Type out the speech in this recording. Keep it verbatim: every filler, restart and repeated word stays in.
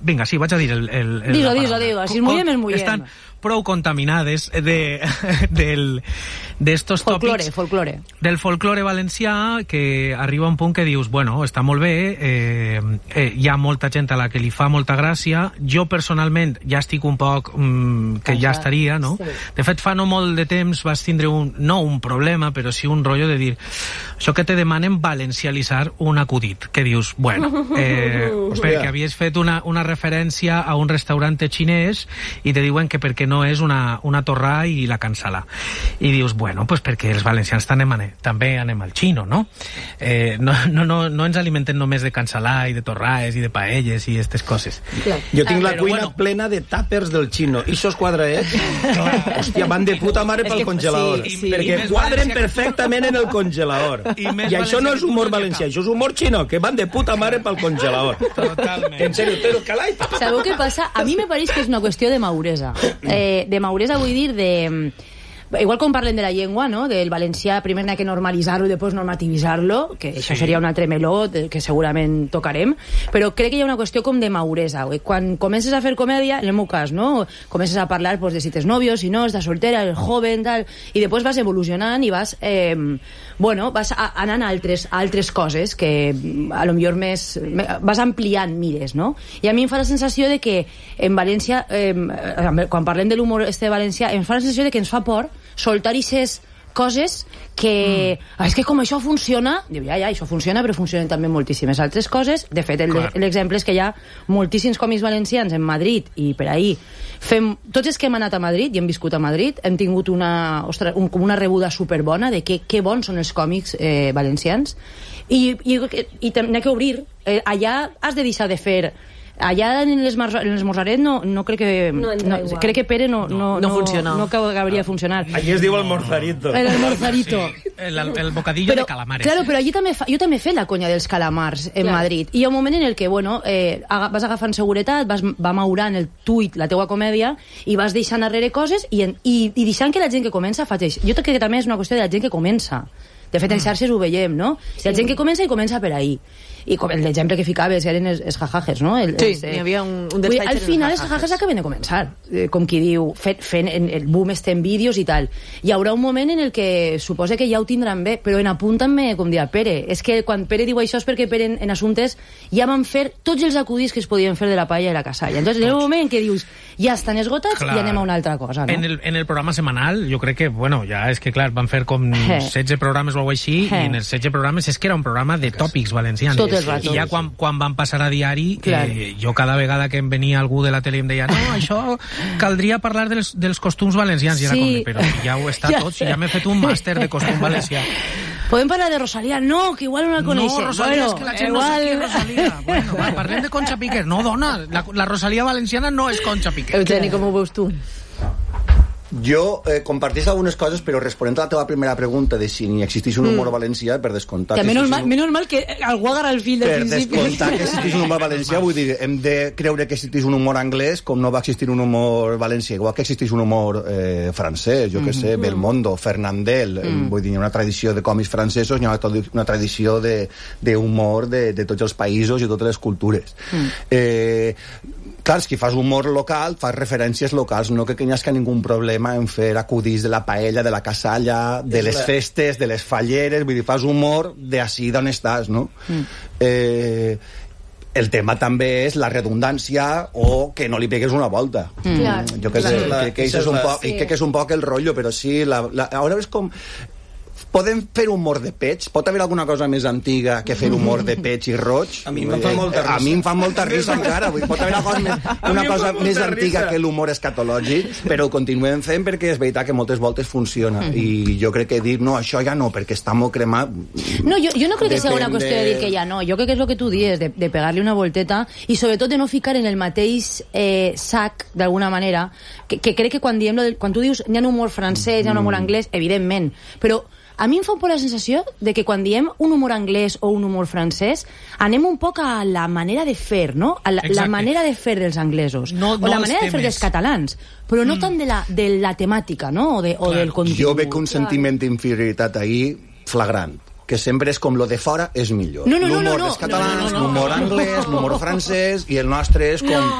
vinga, sí, vaig a dir el... el, el digo, digo, digo, si es mullem, es mullem. Estan prou contaminades de, del, d'estos folklore, tòpics... Folklore, del folklore valencià, que arriba un punt que dius, bueno, està molt bé, eh, eh, hi ha molta gent a la que li fa molta gràcia, jo personalment ja estic un poc mm, que ja estaria, no? Sí. De fet, fa no molt de temps vas tindre un, no un problema, però sí un rotllo de dir, això que te demanen valencialitzar un acudit, que dius, bueno, eh, perquè havies fet una, una referència a un restaurant xinès i te diuen que perquè no és una, una torrà i la cancel·la. I dius, bueno, pues perquè els valencians anem, també anem al xino, no? Eh, no, no, no? No ens alimenten només de cancel·là i de torraes i de paelles i aquestes coses. Clar. Jo tinc la Però, cuina bueno, plena de tàpers del xino. I sos quadraets, hòstia, van de puta mare pel congelador. Sí, sí. Perquè quadren perfectament en el congelador. I, I això no és humor valencià, això és humor xino, que van de puta mare pel congelador. Totalment. En serio, pero calai. Sabeu què passa? A mi me pareix que és una qüestió de mauresa. Eh, de mauresa vull dir de... Igual com parlem de la llengua, no? Del valencià, primer n'hi ha que normalitzar-lo i després normativitzar-lo, que això sí. Seria un altre meló que segurament tocarem, però crec que hi ha una qüestió com de mauresa. Quan comences a fer comèdia, en el meu cas, no? Comences a parlar pues, de si tens nòvios, si no, estàs soltera, el joven, tal, i després vas evolucionant i vas, eh, bueno, vas a, anant a altres, a altres coses que a lo millor més... vas ampliant mires, no? I a mi em fa la sensació de que en València, eh, quan parlem de l'humor este valencià, em fa la sensació de que ens fa por soltar aquestes coses que... Mm. És que com això funciona... Diu, ja, ja, això funciona, però funcionen també moltíssimes altres coses. De fet, l'exemple és que hi ha moltíssims còmics valencians en Madrid i per ahir fem... Tots els que hem anat a Madrid i hem viscut a Madrid hem tingut una, ostres, un, com una rebuda superbona de que, que bons són els còmics eh, valencians i, i, i n'hi ha que obrir. Eh, allà has de deixar de fer... Allà en l'esmorzaret no, no crec que no, no, crec que Pere no, no, no, no funciona, no acabaria de funcionar. Allí es diu el morzarito. El almorzarito. Sí, el, el bocadillo però, de calamares. Claro, però allí també fa, jo també he fet la conya dels calamars en claro. Madrid. I hi ha un moment en el que, bueno, eh, vas agafant seguretat, vas, va maurant el tuit, la teua comèdia, i vas deixant darrere coses i, i, i deixant que la gent que comença faig. Jo crec que també és una qüestió de la gent que comença. De fet, en xarxes ho veiem, no? Sí. La gent que comença i comença per ahí. I com l'exemple que ficaves eren els, els jajajes, no? El, sí, els, eh, hi havia un, un dels al final els jajajes acaben de començar, eh, com qui diu, fent, fent el boom este en vídeos i tal. Hi haurà un moment en el que suposa que ja ho tindran bé, però en apunt també, com dirà Pere, és que quan Pere diu això és perquè Pere en, en assumptes ja van fer tots els acudits que es podien fer de la paella i la casalla. Entonces, en el moment en què dius ja estan esgotats, clar, i anem a una altra cosa, no? En el, en el programa setmanal, jo crec que, bueno, ja és que, clar, van fer com eh. setze programes o alguna així, eh. i en els setze programes és que era un programa de tòpics valencians. Tot el rato. I ja quan quan van passar a diari, eh, jo cada vegada que em venia algú de la tele em deia, no, això caldria parlar dels, dels costums valencians, i era sí. com, però ja ho està ja tot, si ja m'he fet un màster de costum valencià. Podem parlar de Rosalía? No, que igual no la coneixen. No, Rosalía, bueno, és que la gent igual... no sap qui és Rosalía. Bueno, va, parlem de Concha Piquer. No, dona, la, la Rosalía valenciana no és Concha Piquer. Eugeni, com ho veus tu? Jo eh, compartís algunes coses, però responent a la teva primera pregunta de si ni existeix un humor mm. valencià, per descomptat... Que menys, mal, un... menys mal que algú agarra el fil del per principi. Per descomptat que existeix un humor valencià, vull dir, hem de creure que existeix un humor anglès com no va existir un humor valencià, igual que existeix un humor eh, francès, jo que mm. sé, Belmondo, Fernandel, mm. vull dir, hi ha una tradició de còmics francesos, hi ha una tradició d'humor de, de, de tots els països i totes les cultures. Mm. Eh... Clar, si fas humor local, fas referències locals, no que no hi hagi ningú problema en fer acudits de la paella, de la casalla, de les festes, de les falleres, vull dir, fas humor d'ací d'on estàs, no? Mm. Eh, el tema també és la redundància o que no li pegues una volta. Mm. Jo que sé, que, que, és un poc, sí. que, que és un poc el rotllo, però sí, la, la, ara és com... Podem fer humor de pets? Pot haver alguna cosa més antiga que fer humor de pets i roig? A mi em fa molta risa. A mi em fa molta risa encara. Pot haver una cosa més, una cosa més antiga que l'humor escatològic, però ho continuem fent perquè és veritat que moltes voltes funciona. Mm -hmm. I jo crec que dir, no, això ja no, perquè està molt cremat... No, jo, jo no crec que sigui una qüestió de dir que ja no. Jo crec que és el que tu dius, de, de pegar-li una volteta i sobretot de no ficar en el mateix eh, sac, d'alguna manera, que, que crec que quan, diem lo de, quan tu dius hi ha un humor francès, hi ha un humor anglès, evidentment, però a mi em fa un poc la sensació de que quan diem un humor anglès o un humor francès anem un poc a la manera de fer, no? A la, la manera de fer dels anglesos no, no o la manera de fer dels catalans, però no mm. tant de la, de la temàtica, no? O, de, o del contingut. Jo veig un sentiment d'inferioritat ahí flagrant, que sempre és com lo de fora és millor. No, no, no, l'humor no, no. dels catalans, no, no, no. l'humor anglès, l'humor francès, i el nostre és com... No.